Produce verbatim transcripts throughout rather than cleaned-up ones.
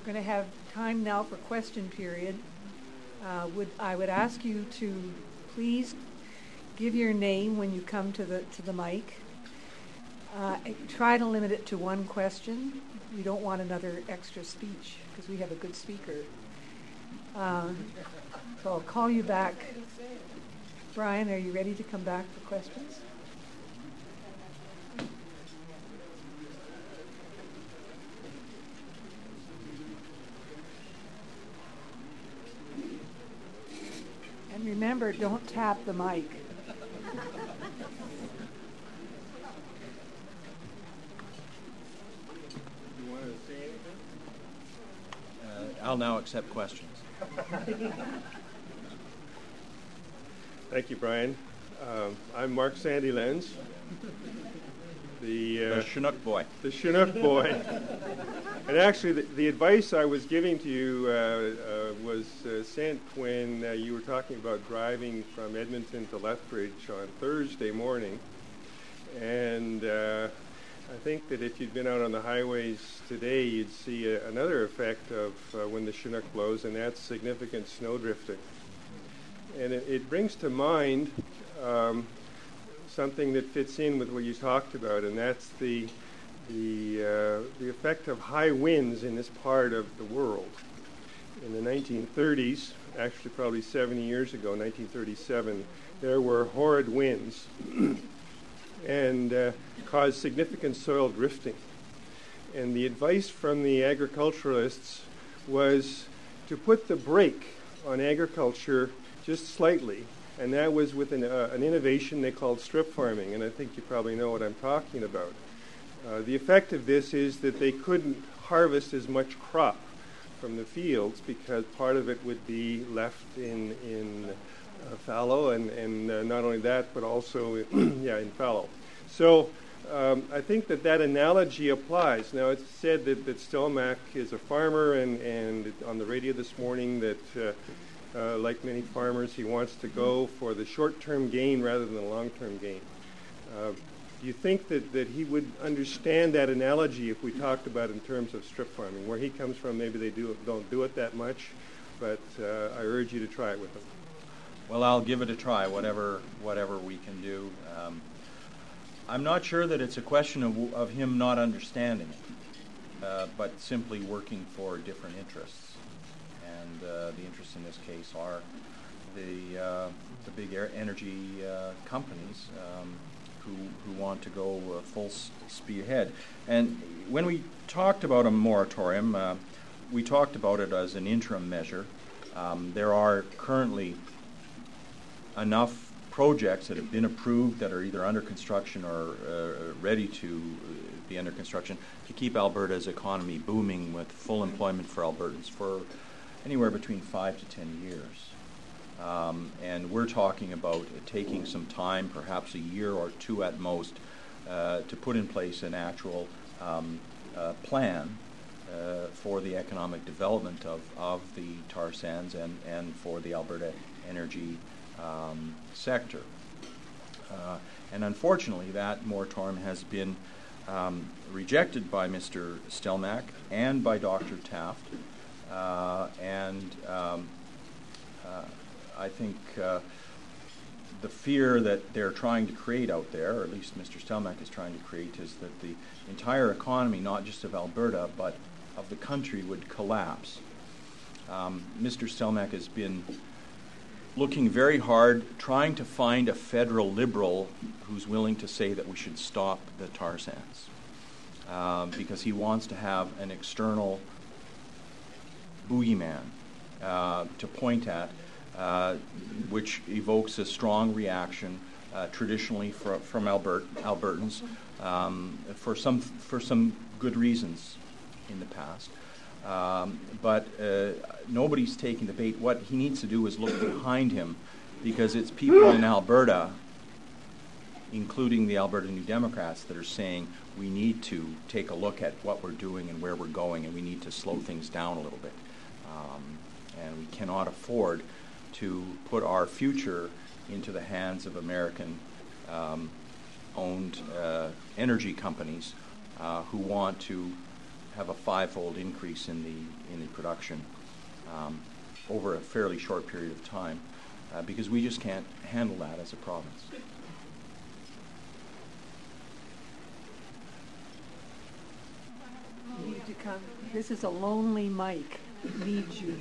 going to have time now for question period. Uh, would I would ask you to please give your name when you come to the to the mic. Uh, try to limit it to one question. We don't want another extra speech because we have a good speaker. Uh, so I'll call you back. Brian, are you ready to come back for questions? And remember, don't tap the mic. You want to say anything? Uh, I'll now accept questions. Thank you, Brian. Um, I'm Mark Sandy Lenz, the, uh, the Chinook boy. The Chinook boy. And actually, the, the advice I was giving to you uh, uh, was uh, sent when uh, you were talking about driving from Edmonton to Lethbridge on Thursday morning. And uh, I think that if you'd been out on the highways today, you'd see a, another effect of uh, when the Chinook blows, and that's significant snow drifting. And it, it brings to mind um, something that fits in with what you talked about, and that's the the uh, the effect of high winds in this part of the world. In the nineteen thirties, actually probably seventy years ago, nineteen thirty-seven, there were horrid winds and uh, caused significant soil drifting. And the advice from the agriculturalists was to put the brake on agriculture just slightly, and that was with an, uh, an innovation they called strip farming, and I think you probably know what I'm talking about. Uh, the effect of this is that they couldn't harvest as much crop from the fields because part of it would be left in in uh, fallow, and, and uh, not only that, but also yeah, in fallow. So um, I think that that analogy applies. Now, it's said that, that Stelmach is a farmer, and, and on the radio this morning that uh, Uh, like many farmers, he wants to go for the short-term gain rather than the long-term gain. Uh, do you think that, that he would understand that analogy if we talked about in terms of strip farming? Where he comes from, maybe they do don't do it that much, but uh, I urge you to try it with him. Well, I'll give it a try, whatever whatever we can do. Um, I'm not sure that it's a question of, of him not understanding it, uh, but simply working for different interests. And uh, the interests in this case are the uh, the big air energy uh, companies um, who who want to go uh, full s- speed ahead. And when we talked about a moratorium, uh, we talked about it as an interim measure. Um, there are currently enough projects that have been approved that are either under construction or uh, ready to be under construction to keep Alberta's economy booming with full employment for Albertans for anywhere between five to ten years. Um, and we're talking about uh, taking some time, perhaps a year or two at most, uh, to put in place an actual um, uh, plan uh, for the economic development of, of the tar sands and, and for the Alberta energy um, sector. Uh, and unfortunately, that moratorium has been um, rejected by Mister Stelmach and by Doctor Taft. Uh, and um, uh, I think uh, the fear that they're trying to create out there, or at least Mister Stelmach is trying to create, is that the entire economy, not just of Alberta, but of the country, would collapse. Um, Mister Stelmach has been looking very hard, trying to find a federal liberal who's willing to say that we should stop the tar sands, uh, because he wants to have an external boogeyman uh, to point at, uh, which evokes a strong reaction uh, traditionally for, from Albert, Albertans um, for some for some good reasons in the past. Um, but uh, nobody's taking the bait. What he needs to do is look behind him, because it's people in Alberta, including the Alberta New Democrats, that are saying we need to take a look at what we're doing and where we're going, and we need to slow things down a little bit. Um, and we cannot afford to put our future into the hands of American um, owned uh, energy companies uh, who want to have a fivefold increase in the in the production um, over a fairly short period of time, uh, because we just can't handle that as a province. You need to come. This is a lonely Mike. He needs you.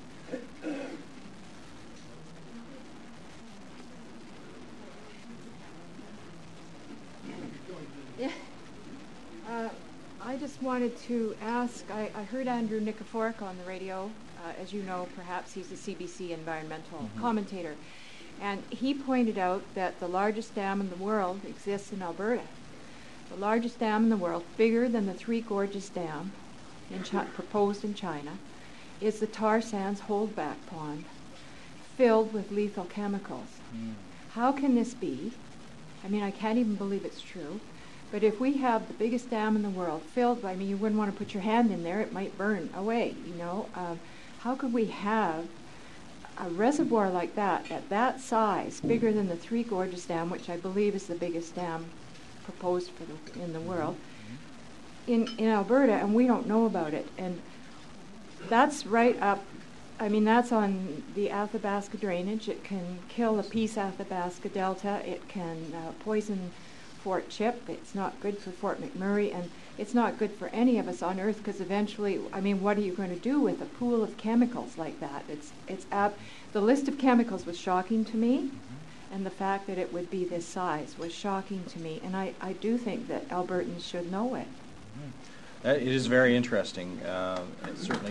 Yeah. Uh, I just wanted to ask, I, I heard Andrew Nikiforuk on the radio. Uh, as you know, perhaps he's a C B C environmental mm-hmm. commentator. And he pointed out that the largest dam in the world exists in Alberta. The largest dam in the world, bigger than the Three Gorges Dam in Chi- proposed in China, is the tar sands holdback pond filled with lethal chemicals. Mm. How can this be? I mean, I can't even believe it's true. But if we have the biggest dam in the world filled, I mean, you wouldn't want to put your hand in there. It might burn away, you know. Uh, how could we have a reservoir like that, at that size, bigger than the Three Gorges Dam, which I believe is the biggest dam proposed for the, in the world, in, in Alberta, and we don't know about it? And that's right up, I mean, that's on the Athabasca drainage. It can kill the Peace Athabasca Delta. It can uh, poison Fort Chip. It's not good for Fort McMurray, and it's not good for any of us on Earth, because eventually, I mean, what are you going to do with a pool of chemicals like that? It's it's ab- the list of chemicals was shocking to me, mm-hmm. and the fact that it would be this size was shocking to me, and I, I do think that Albertans should know it. Mm-hmm. Uh, it is very interesting. Uh, it's certainly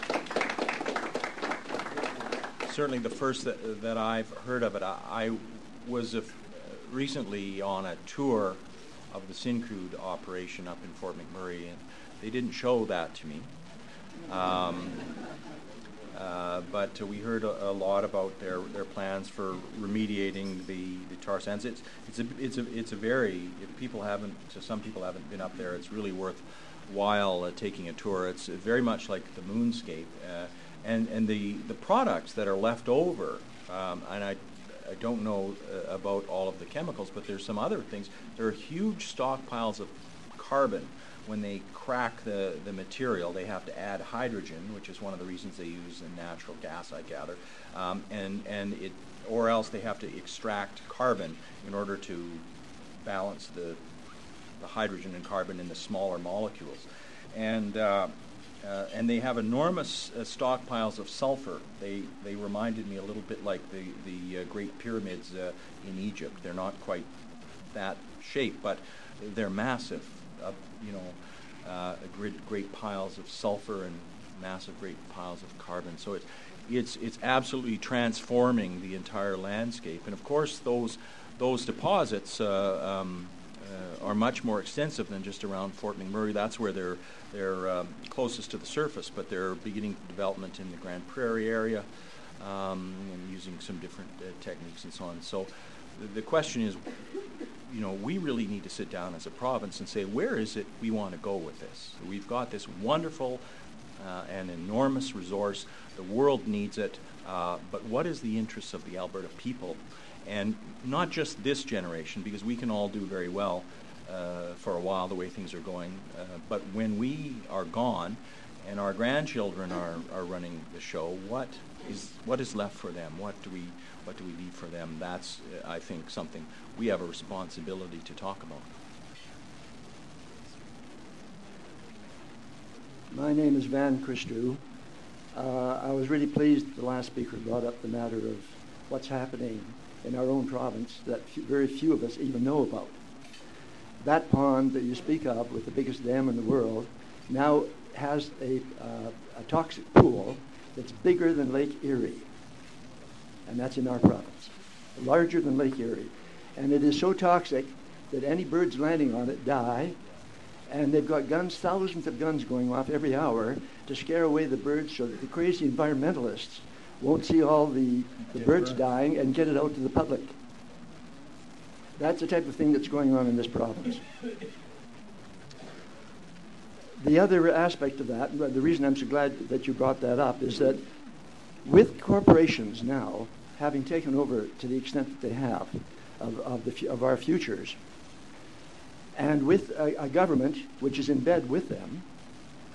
certainly the first that, that I've heard of it. I, I was a recently on a tour of the Syncrude operation up in Fort McMurray, and they didn't show that to me. Um, uh, but uh, we heard a, a lot about their, their plans for remediating the, the tar sands. It's it's a it's a it's a very, if people haven't, some people haven't been up there, it's really worthwhile uh, taking a tour. It's very much like the moonscape, uh, and and the the products that are left over, um, and I. I don't know uh, about all of the chemicals, but there's some other things. There are huge stockpiles of carbon. When they crack the, the material, they have to add hydrogen, which is one of the reasons they use a natural gas, I gather, um, and and it, or else they have to extract carbon in order to balance the the hydrogen and carbon in the smaller molecules, and. Uh, Uh, and they have enormous uh, stockpiles of sulfur. They they reminded me a little bit like the the uh, Great Pyramids uh, in Egypt. They're not quite that shape, but they're massive. Uh, you know, uh, great great piles of sulfur and massive great piles of carbon. So it's it's it's absolutely transforming the entire landscape. And of course, those those deposits uh, um, uh, are much more extensive than just around Fort McMurray. That's where they're They're um, closest to the surface, but they're beginning development in the Grand Prairie area um, and using some different uh, techniques and so on. So the, the question is, you know, we really need to sit down as a province and say, where is it we want to go with this? We've got this wonderful uh, and enormous resource. The world needs it, uh, but what is the interest of the Alberta people? And not just this generation, because we can all do very well Uh, for a while, the way things are going. Uh, but when we are gone and our grandchildren are, are running the show, what is what is left for them? What do we what do we leave for them? That's, uh, I think, something we have a responsibility to talk about. My name is Van Christou. Uh, I was really pleased the last speaker brought up the matter of what's happening in our own province that f- very few of us even know about. That pond that you speak of, with the biggest dam in the world, now has a, uh, a toxic pool that's bigger than Lake Erie. And that's in our province. Larger than Lake Erie. And it is so toxic that any birds landing on it die. And they've got guns, thousands of guns going off every hour to scare away the birds so that the crazy environmentalists won't see all the, the birds dying and get it out to the public. That's the type of thing that's going on in this province. The other aspect of that, the reason I'm so glad that you brought that up, is that with corporations now having taken over to the extent that they have of, of, the, of our futures, and with a, a government which is in bed with them,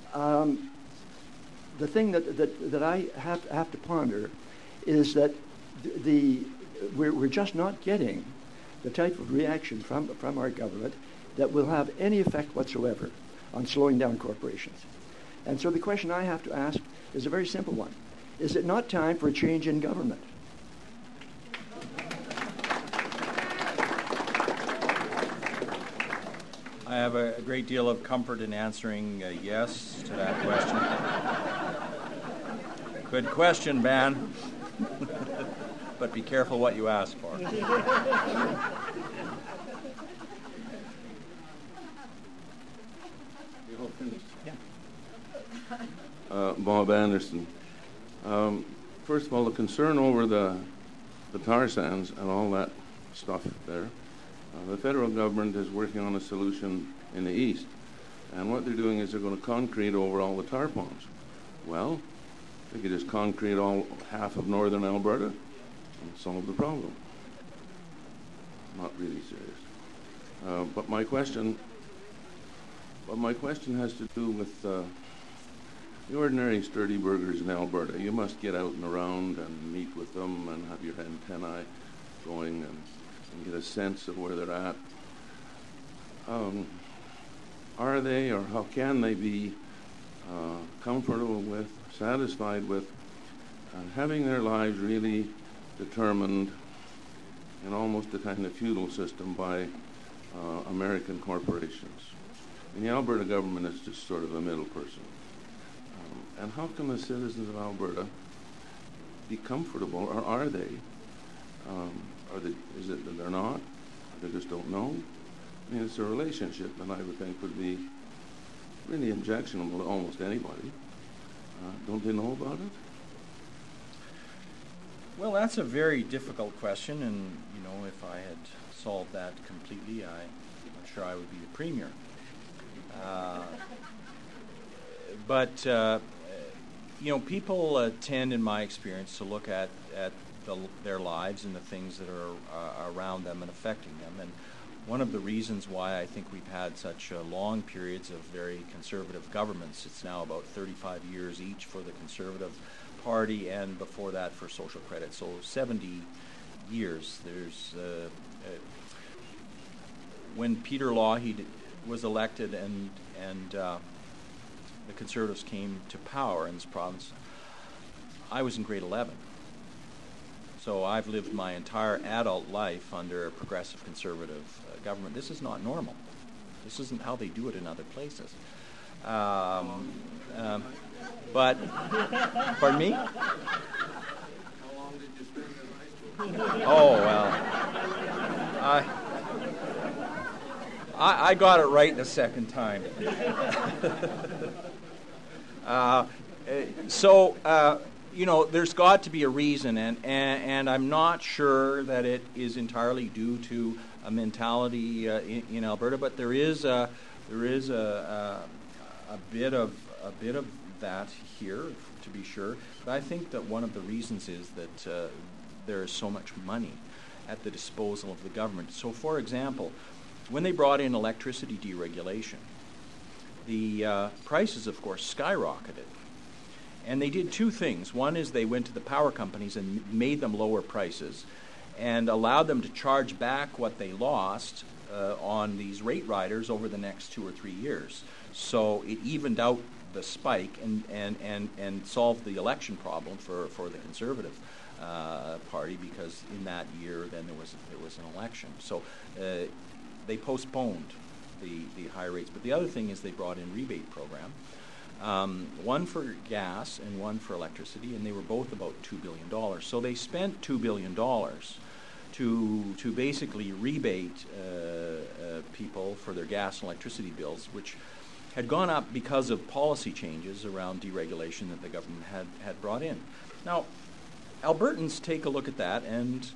Um, the thing that, that, that I have, have to ponder is that the, the we're, we're just not getting the type of reaction from, from our government that will have any effect whatsoever on slowing down corporations. And so the question I have to ask is a very simple one. Is it not time for a change in government? I have a, a great deal of comfort in answering uh, yes to that question. Good question, Van. But be careful what you ask for. Yeah. Uh, Bob Anderson. Um, first of all, the concern over the, the tar sands and all that stuff there, uh, the federal government is working on a solution in the east. And what they're doing is they're going to concrete over all the tar ponds. Well, they could just concrete all half of northern Alberta and solve the problem. Not really serious. Uh, but my question, but my question has to do with uh, the ordinary sturdy burghers in Alberta. You must get out and around and meet with them and have your antennae going and, and get a sense of where they're at. Um, are they, or how can they be uh, comfortable with, satisfied with uh, having their lives really determined in almost a kind of feudal system by uh, American corporations? And the Alberta government is just sort of a middle person. Um, and how can the citizens of Alberta be comfortable, or are they? Um, are they? Is it that they're not? They just don't know? I mean, it's a relationship that I would think would be really objectionable to almost anybody. Uh, don't they know about it? Well, that's a very difficult question, and you know, if I had solved that completely, I, I'm sure I would be the premier. Uh, but uh, you know, people uh, tend, in my experience, to look at at the, their lives and the things that are uh, around them and affecting them. And one of the reasons why I think we've had such uh, long periods of very conservative governments, it's now about thirty-five years each for the Conservative Party, and before that for Social Credit, so seventy years. There's uh, uh, when Peter Lougheed was elected and and uh, the Conservatives came to power in this province, I was in grade eleven. So I've lived my entire adult life under a progressive conservative uh, government. This is not normal. This isn't how they do it in other places. Um, um, but, pardon me? How long did you spend in high school? Oh, well, I, I, I got it right the second time. uh, so, uh, you know, there's got to be a reason, and, and, and I'm not sure that it is entirely due to a mentality uh, in, in Alberta, but there is a, there is a, a, a bit of a bit of that here, to be sure. But I think that one of the reasons is that uh, there is so much money at the disposal of the government. So, for example, when they brought in electricity deregulation, the uh, prices, of course, skyrocketed. And they did two things. One is they went to the power companies and made them lower prices and allowed them to charge back what they lost uh, on these rate riders over the next two or three years. So it evened out the spike and, and, and, and solved the election problem for, for the Conservative uh, Party, because in that year then there was there was an election. So uh, they postponed the, the high rates. But the other thing is they brought in rebate program. Um, one for gas and one for electricity, and they were both about two billion dollars. So they spent two billion dollars to to basically rebate uh, uh, people for their gas and electricity bills, which had gone up because of policy changes around deregulation that the government had, had brought in. Now, Albertans take a look at that, and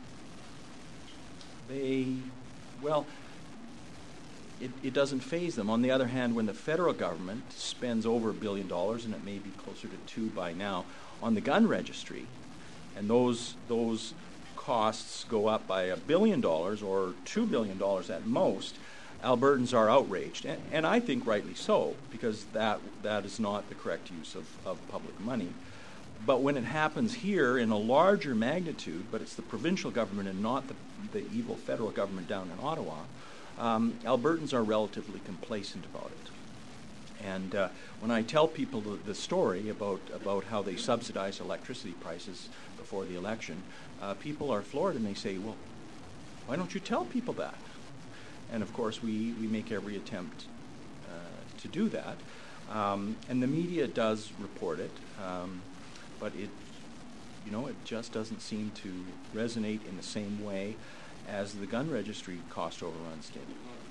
they, well, It, it doesn't faze them. On the other hand, when the federal government spends over a billion dollars, and it may be closer to two by now, on the gun registry, and those those costs go up by a billion dollars or two billion dollars at most, Albertans are outraged, and, and I think rightly so, because that that is not the correct use of, of public money. But when it happens here in a larger magnitude, but it's the provincial government and not the, the evil federal government down in Ottawa, um, Albertans are relatively complacent about it. And uh, when I tell people the, the story about, about how they subsidize electricity prices before the election, uh, people are floored and they say, well, why don't you tell people that? And of course, we, we make every attempt uh, to do that. Um, and the media does report it, um, but it, you know, it just doesn't seem to resonate in the same way as the gun registry cost overruns did.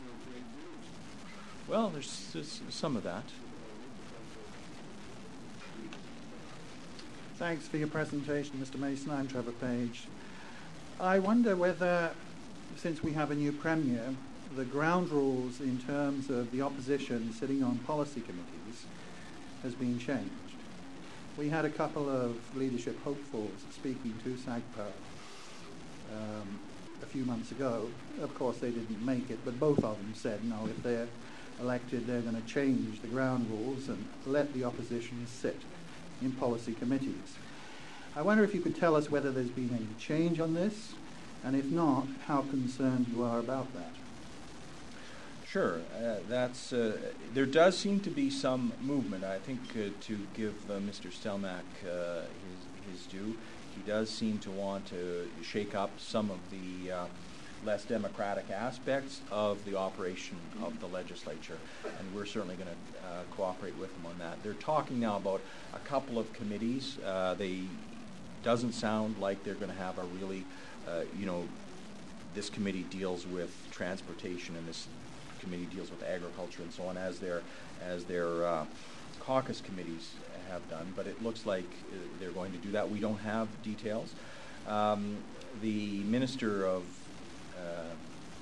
Well, there's, there's some of that. Thanks for your presentation, Mister Mason. I'm Trevor Page. I wonder whether, since we have a new Premier, the ground rules in terms of the opposition sitting on policy committees has been changed. We had a couple of leadership hopefuls speaking to SAGPA um, a few months ago. Of course, they didn't make it, but both of them said, no, if they're elected, they're going to change the ground rules and let the opposition sit in policy committees. I wonder if you could tell us whether there's been any change on this, and if not, how concerned you are about that. Sure. Uh, that's uh, there does seem to be some movement. I think uh, to give uh, Mister Stelmach uh, his, his due, he does seem to want to shake up some of the uh, less democratic aspects of the operation of the legislature, and we're certainly going to uh, cooperate with him on that. They're talking now about a couple of committees. Uh, they doesn't sound like they're going to have a really, uh, you know, this committee deals with transportation and this committee deals with agriculture and so on, as their as their uh, caucus committees have done. But it looks like uh, they're going to do that. We don't have details. Um, the Minister of uh,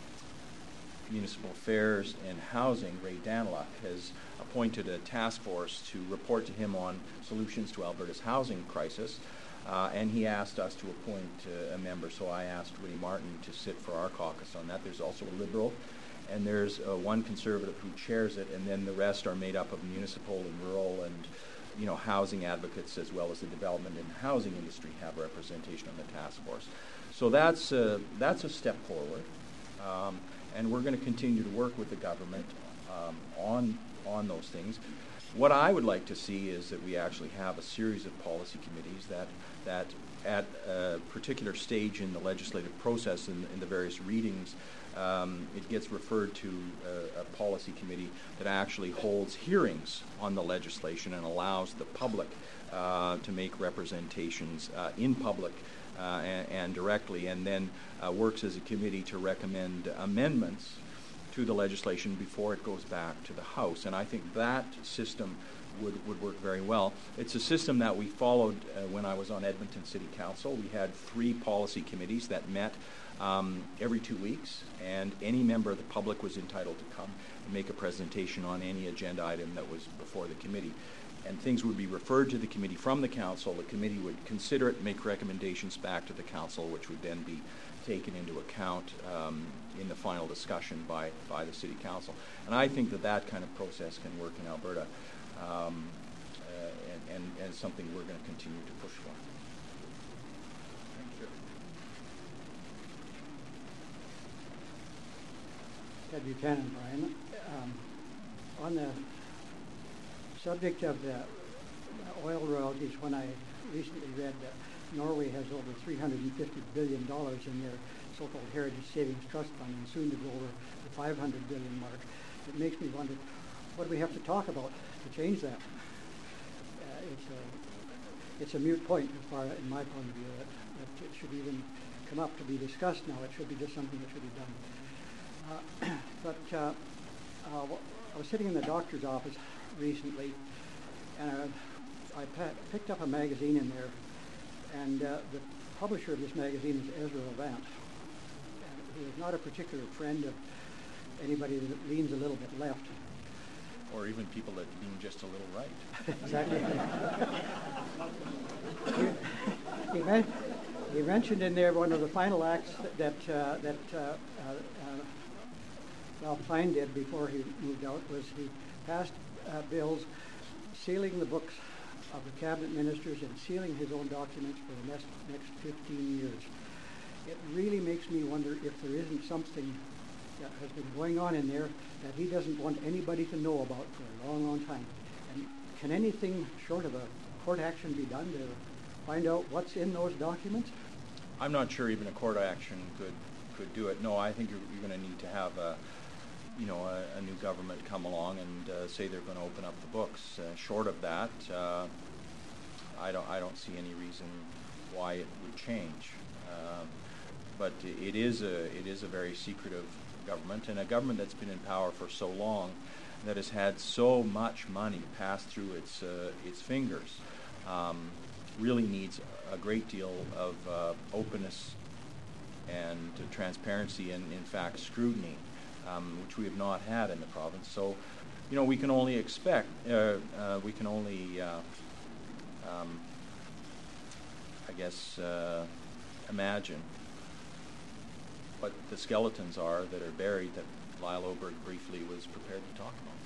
Municipal Affairs and Housing, Ray Daniluk, has appointed a task force to report to him on solutions to Alberta's housing crisis. Uh, and he asked us to appoint uh, a member, so I asked Ray Martin to sit for our caucus on that. There's also a Liberal, and there's uh, one Conservative who chairs it, and then the rest are made up of municipal and rural and, you know, housing advocates, as well as the development and housing industry have representation on the task force. So that's uh, that's a step forward, um, and we're going to continue to work with the government um, on on those things. What I would like to see is that we actually have a series of policy committees that that at a particular stage in the legislative process in, in the various readings, um, it gets referred to a, a policy committee that actually holds hearings on the legislation and allows the public uh, to make representations uh, in public uh, and, and directly, and then uh, works as a committee to recommend amendments to the legislation before it goes back to the House. And I think that system would, would work very well. It's a system that we followed uh, when I was on Edmonton City Council. We had three policy committees that met um, every two weeks, and any member of the public was entitled to come and make a presentation on any agenda item that was before the committee. And things would be referred to the committee from the council. The committee would consider it, make recommendations back to the council, which would then be taken into account um, in the final discussion by, by the City Council. And I think that that kind of process can work in Alberta, um, uh, and, and, and something we're going to continue to push for. Thank you. Ted Buchanan, Brian. Um, on the subject of the oil royalties, when I recently read that Norway has over three hundred fifty billion dollars in their so-called Heritage Savings Trust Fund and soon to go over the five hundred billion dollars mark, it makes me wonder, what do we have to talk about to change that? Uh, it's, a, it's a moot point as far, in my point of view, that, that it should even come up to be discussed now. It should be just something that should be done. Uh, but uh, uh, I was sitting in the doctor's office recently, and I, I pa- picked up a magazine in there, and uh, the publisher of this magazine is Ezra Levant, who is not a particular friend of anybody that leans a little bit left. Or even people that lean just a little right. Exactly. he, he, men- he mentioned in there one of the final acts that that, uh, that uh, uh, Ralph Klein did before he moved out was he passed uh, bills sealing the books of the cabinet ministers and sealing his own documents for the next, next fifteen years. It really makes me wonder if there isn't something that has been going on in there that he doesn't want anybody to know about for a long, long time. And can anything short of a court action be done to find out what's in those documents? I'm not sure even a court action could could do it. No, I think you're, you're going to need to have a, you know, a, a new government come along and uh, say they're going to open up the books. Uh, short of that, uh, I don't I don't see any reason why it would change. Uh, but it is a it is a very secretive government, and a government that's been in power for so long, that has had so much money pass through its uh, its fingers, um, really needs a great deal of uh, openness and uh, transparency and, in fact, scrutiny, um, which we have not had in the province. So, you know, we can only expect, uh, uh, we can only, uh, um, I guess, uh, imagine what the skeletons are that are buried that Lyle Oberg briefly was prepared to talk about.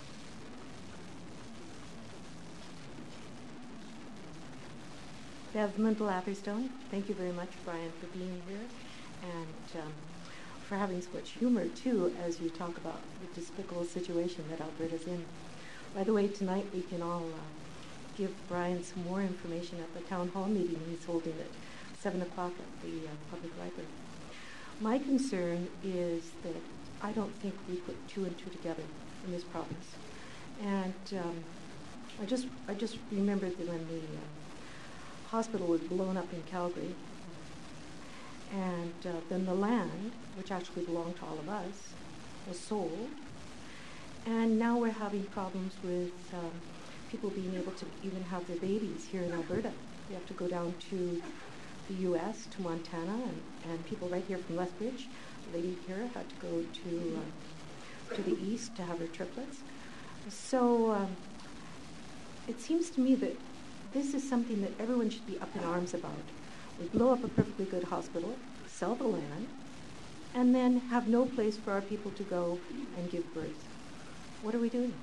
Bev Mundell-Atherstone, thank you very much, Brian, for being here and um, for having so much humor, too, as you talk about the despicable situation that Alberta's in. By the way, tonight we can all uh, give Brian some more information at the town hall meeting he's holding at seven o'clock at the uh, public library. My concern is that I don't think we put two and two together in this province. And um, I just I just remembered that when the uh, hospital was blown up in Calgary, and uh, then the land, which actually belonged to all of us, was sold. And now we're having problems with um, people being able to even have their babies here in Alberta. We have to go down to the U S, to Montana, and, and people right here from Lethbridge. A lady here had to go to uh, to the east to have her triplets. So um, it seems to me that this is something that everyone should be up in arms about. We blow up a perfectly good hospital, sell the land, and then have no place for our people to go and give birth. What are we doing?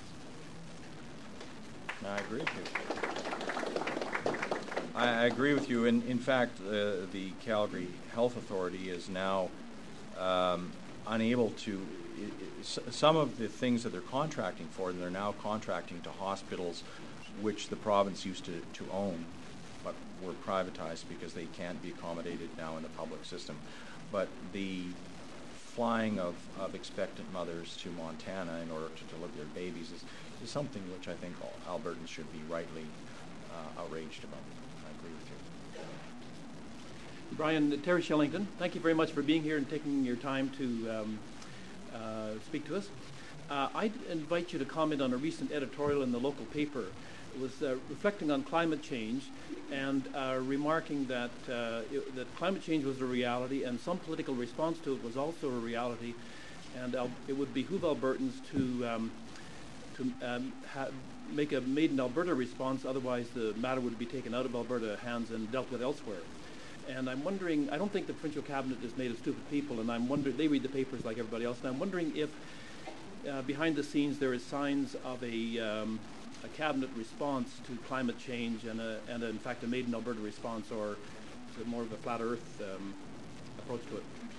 I agree with you. I, I agree with you. In, in fact, uh, the Calgary Health Authority is now um, unable to, it, it, some of the things that they're contracting for, they're now contracting to hospitals which the province used to, to own, but were privatized because they can't be accommodated now in the public system. But the flying of, of expectant mothers to Montana in order to deliver their babies is, is something which I think all Albertans should be rightly uh, outraged about. I agree with you. Brian, uh, Terry Shillington, thank you very much for being here and taking your time to um, uh, speak to us. Uh, I'd invite you to comment on a recent editorial in the local paper. It was uh, reflecting on climate change and uh, remarking that uh, it, that climate change was a reality and some political response to it was also a reality, and uh, it would behoove Albertans to um, to um, ha- make a made in Alberta response. Otherwise, the matter would be taken out of Alberta hands and dealt with elsewhere. And I'm wondering, I don't think the provincial cabinet is made of stupid people, and I'm wondering, they read the papers like everybody else, and I'm wondering if uh, behind the scenes there is signs of a um, a cabinet response to climate change and, a, and a, in fact, a made in Alberta response, or is it more of a flat earth um, approach to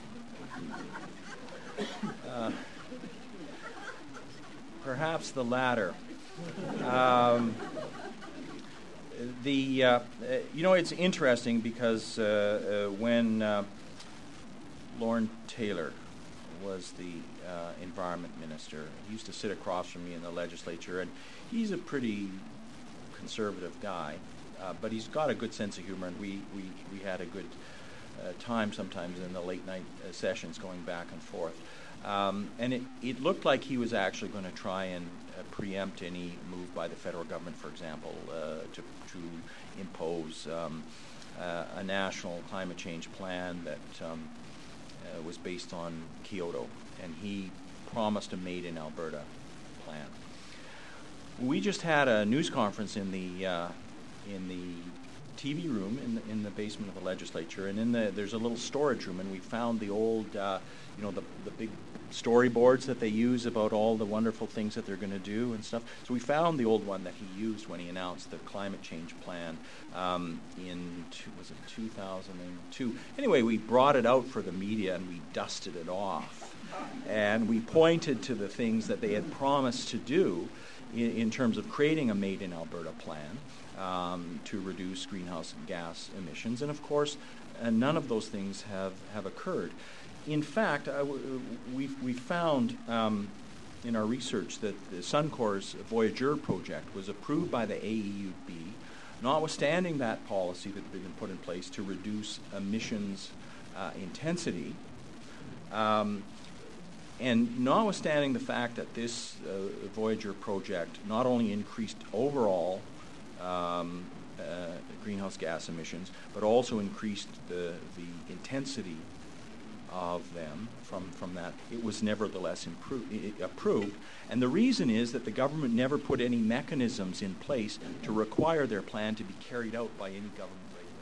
it? Uh, perhaps the latter. Um, the uh, you know, it's interesting because uh, uh, when uh, Lorne Taylor was the uh, environment minister, he used to sit across from me in the legislature, and he's a pretty conservative guy, uh, but he's got a good sense of humor, and we, we, we had a good uh, time sometimes in the late night uh, sessions going back and forth. Um, and it, it looked like he was actually going to try and uh, preempt any move by the federal government, for example, uh, to, to impose um, uh, a national climate change plan that um, uh, was based on Kyoto. And he promised a made in Alberta plan. We just had a news conference in the uh, in the T V room in the, in the basement of the legislature, and in the there's a little storage room, and we found the old, uh, you know, the the big storyboards that they use about all the wonderful things that they're going to do and stuff. So we found the old one that he used when he announced the climate change plan um, in, two, was it two thousand two? Anyway, we brought it out for the media and we dusted it off. And we pointed to the things that they had promised to do in, in terms of creating a Made in Alberta plan um, to reduce greenhouse gas emissions. And of course, uh, none of those things have, have occurred. In fact, uh, we we found um, in our research that the Suncor's Voyager project was approved by the A E U B, notwithstanding that policy that had been put in place to reduce emissions uh, intensity, um, and notwithstanding the fact that this uh, Voyager project not only increased overall um, uh, greenhouse gas emissions, but also increased the the intensity of them from, from that, it was nevertheless improve, I- approved. And the reason is that the government never put any mechanisms in place to require their plan to be carried out by any government regulation.